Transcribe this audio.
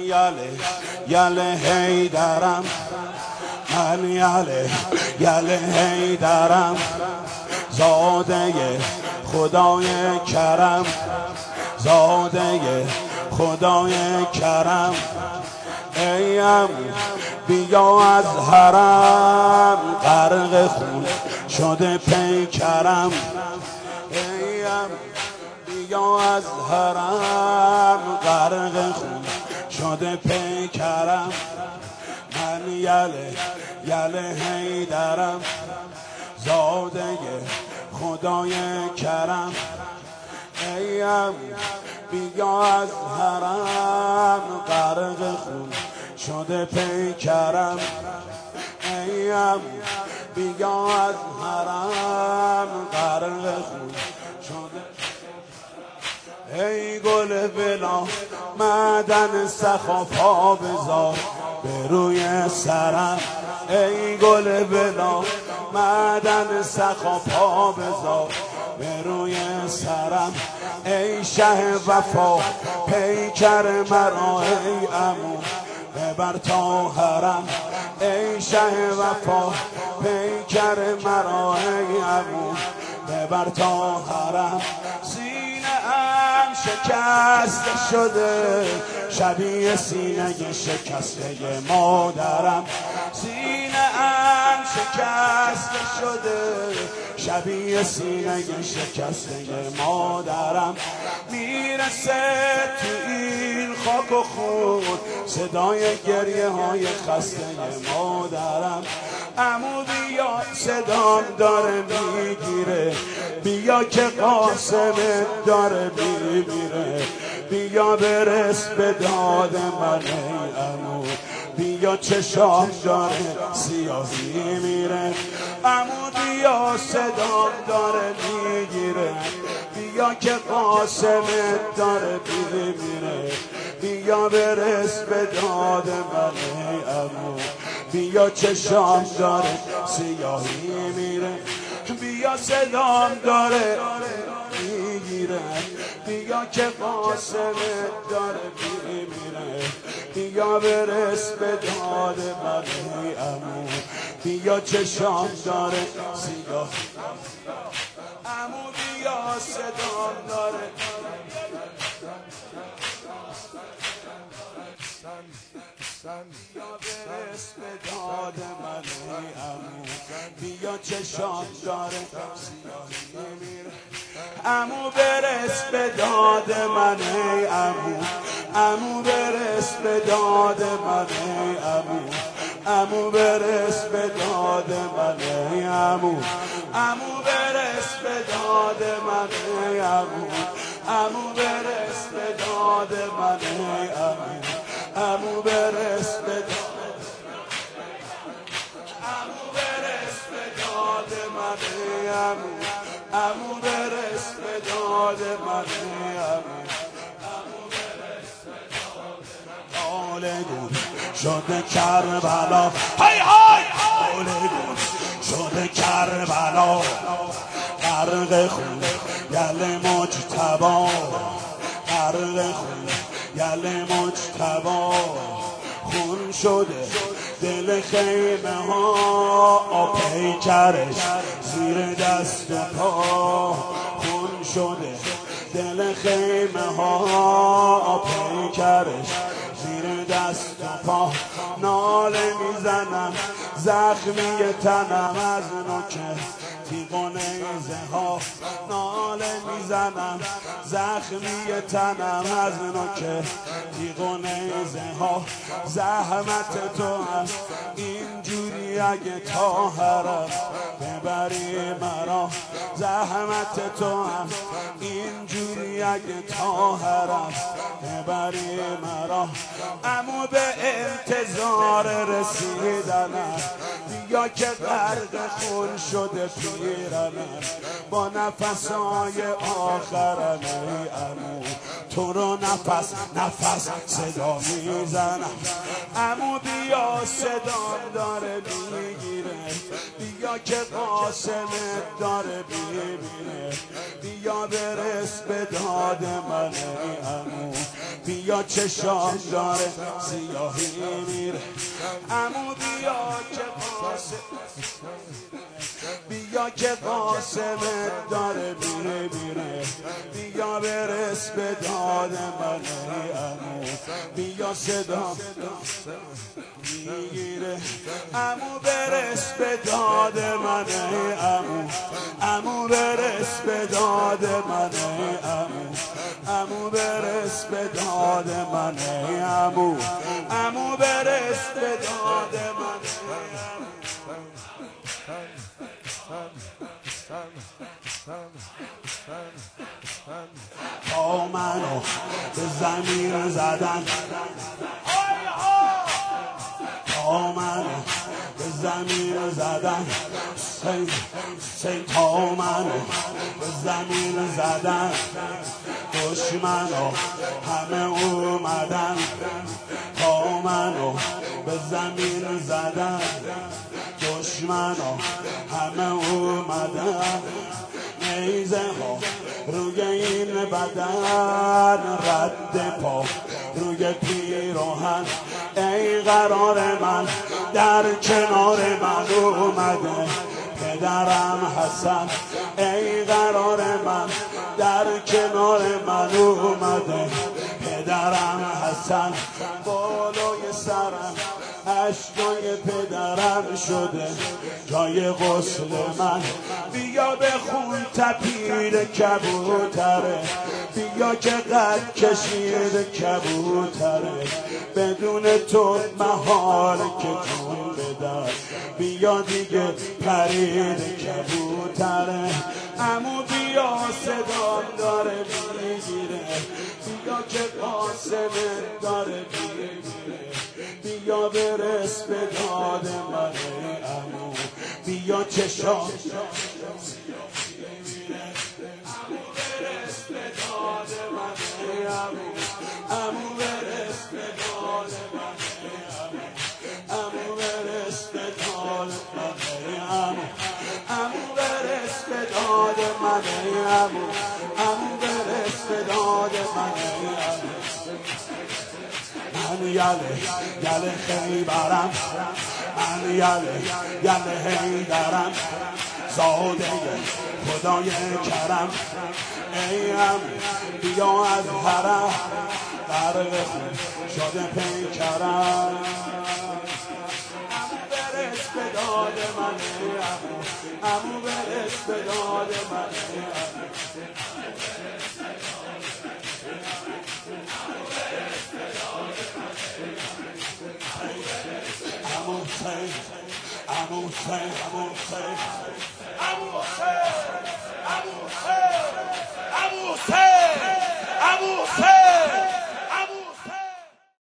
یله حیدرم، من یله حیدرم، زاده خدای کرم، زاده خدای کرم. ایم بیا از حرم، غرق خون شده پیکرم. ایم بیا از حرم، غرق خون شده پیکرم. من یله حیدرم، زاده خدای کرم. ایم بیا از حرم، غرق خون شده پیکرم. ایم بیا از حرم، غرق خون شده. ای گل بلا معدن سخا پا بذار به روی سرم. ای گل بلا معدن سخا پا بذار به روی سرم. ای شه وفا پیکر مرا، ای عمو ببر تا حرم. ای شه وفا پیکر مرا، ای عمو ببر تا حرم. سینه‌ام شکست شده شبیه سینه شکسته مادرم. سینه‌ام شکست شده شبیه سینه شکسته مادرم. میرسه تو این خاک و خون صدای گریه های خسته مادرم. عمو بیا صدام داره میگیره، بیا که قاسمت داره میمیره. بیا برس به داد من ای عمو، بیا چشام داره سیاهی میره. عمو بیا صدام داره میگیره، بیا که قاسمت داره میمیره. بیا برس به داد من ای عمو، بیا چشام داره سیاهی میره. بیا صدام داره میگیره، بیا که قاسمت داره میمیره. بیا برس به داد من ای عمو، بیا چشام داره سیاه. عمو بیا صدام داره. بیا برس به داد من ای عمو، بیا چشام داره سیاهی میره. عمو برس به داد من ای عمو، عمو برس به داد من ای عمو، عمو برس به داد من ای عمو، عمو برس به داد من ای عمو، عمو برس به داد من ای عمو، عمو برس به داد، عمو برس به داد من ای عمو، عمو برس به داد من ای عمو، عمو برس به داد من. آلگون شده کربلا، های های آلگون شده کربلا، غرق خون یل مجتبی، غرق خون یل مجتبی. خون شده دل خیمه ها، پیکرش زیر دست و پا. خون شده دل خیمه ها، پیکرش زیر دست و پا. ناله میزنم زخمی تنم از نوک تیغ و نیزه ها، ناله میزنم زخمی تنم از نوک تیغ و نیزه ها. زحمت تو هست اینجوری اگه تا حرم ببری مرا، زحمت تو هست اینجوری اگه تا حرم ببری مرا. عمو به انتظار رسیدنم، بیا که غرق خون شده پیرنم. با نفسای آخرم ای عمو، تو رو نفس نفس صدا میزنم. عمو بیا صدام داره میگیره، بیا که قاسمت داره میمیره. بیا برس به داد من ای عمو، بیا چشام داره سیاهی میره عمو بیا که قاسم بیا که قاسمت داره میره بیا برس به داد من ای عمو بیا صدا میگیره عمو برس به داد من ای عمو عمو برس به داد من ای عمو عمو برس به داد من ای عمو عمو برس به داد من ای تا منو به زمین زدن تا منو به زمین زدن تا منو به زمین زدن دشمنو همه اومدن تا منو به زمین زدن دشمنو همه اومدن نیزه ها روی این بدن رد پا روی پیراهن ای قرار من در کنار من اومده پدرم حسن ای قرار من در کنار من اومده پدرم حسن بالای سرم اشکای پدرم شده جای غسل من بیا به خون تپید کبوتره بیا که قد کشید کبوتره بدون تو محال که جون بدر بیا دیگه پرید کبوتره عمو بیا صدا داره میگیره بیا که قاسم داره میگیره بیا برس به داد من ای عمو بیا چشام عمو برس به داد من ای عمو عمو برس به داد من ای عمو عمو برس به داد من ای عمو عمو برس به داد من ای عمو عمو برس به داد من ای عمو من یله خیبرم من یله حیدرم زاده خدای کرم ای عمو بیا از حرم غرق خون شده پیکرم عمو برس به داد من ای عمو عمو برس به داد من ای عمو عمو